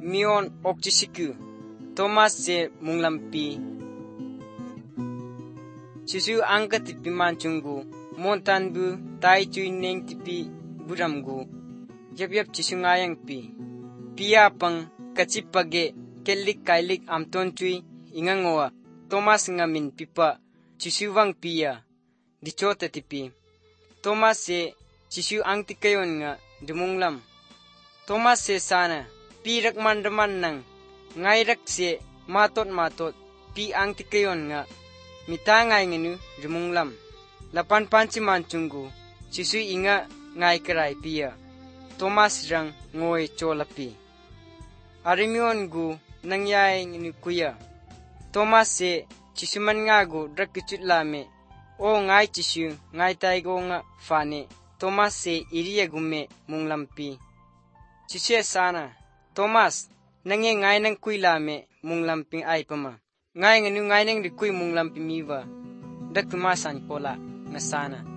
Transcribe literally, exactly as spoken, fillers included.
mion okchisiku Thomas se munglampi Chisu angka tipi mancunggu montanbu tai cui neng tipi buramgu yap yap chisu ngayang pi pia pang kachipage kelik kailik amton cui ingangoa Thomas ngamin pipa chisu wang pia dichota tipi Thomas se chisu ang tikayon nga dumunglam Thomas se sana pi rakman raman nang ngairak se matot matot pi ang tikayon nga mitangay ngenu dumunglam lapan panci mancunggu chisu inga ngai kerai pia Thomas rang ngoi cholapi arimion gu nangyay ngenu kuya Thomas se chisu man ngagu drakichut lame o ngai chisu ngai taigo nga fane Thomas se iriya gume munglampi chisu sana Thomas nange ngai nang kuilame munglamping ay pama ngai ngenu ngai nang rikui munglampi miwa dakuma san pola nga sana